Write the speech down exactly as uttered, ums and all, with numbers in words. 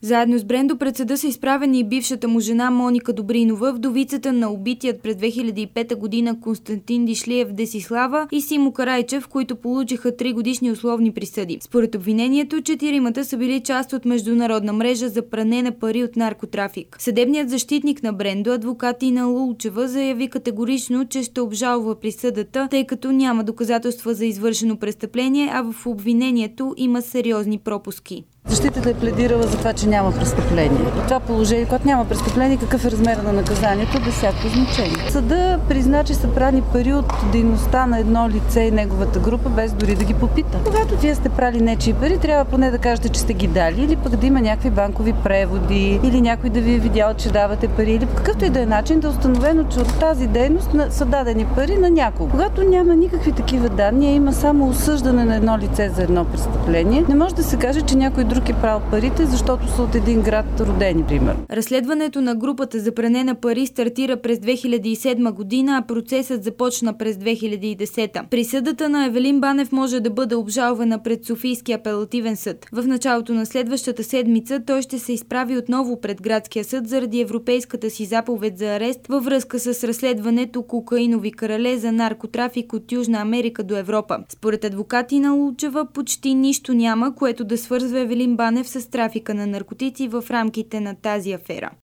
Заедно с Брендо пред съда са изправени и бившата му жена Моника Добринова, вдовицата на убитият през две хиляди и пета година Константин Дишлиев Десислава и Симо Карайчев, които получиха три годишни условни присъди. Според обвинението, четиримата са били част от международна мрежа за пране на пари от наркотрафик. Съдебният защитник на Брендо, адвокат Ина Лулчева, заяви категорично, че ще обжалва присъдата, тъй като няма доказателства за извършено престъпление, а в обвинението има сериозни пропуски. Защитата е пледирала за това, че няма престъпление. И това положение, когато няма престъпление, какъв е размера на наказанието, без всяко значение. Съда призна, че са прани пари от дейността на едно лице и неговата група, без дори да ги попита. Когато вие сте прали нечии пари, трябва поне да кажете, че сте ги дали, или пък да има някакви банкови преводи, или някой да ви е видял, че давате пари, или по какъвто и да е начин да е установено, че от тази дейност са дадени пари на някого. Когато няма никакви такива данни, има само осъждане на едно лице за едно престъпление, не може да се каже, че някой друг е прал парите, защото са от един град родени, примерно. Разследването на групата за пране на пари стартира през две хиляди и седма година, а процесът започна през две хиляди и десета. Присъдата на Евелин Банев може да бъде обжалвана пред Софийския апелативен съд. В началото на следващата седмица той ще се изправи отново пред Градския съд заради европейската си заповед за арест във връзка с разследването Кокаинови крале за наркотрафик от Южна Америка до Европа. Според адвокати на Лулчева, почти нищо няма, което да свързва Евелин Банев с трафика на наркотици в рамките на тази афера.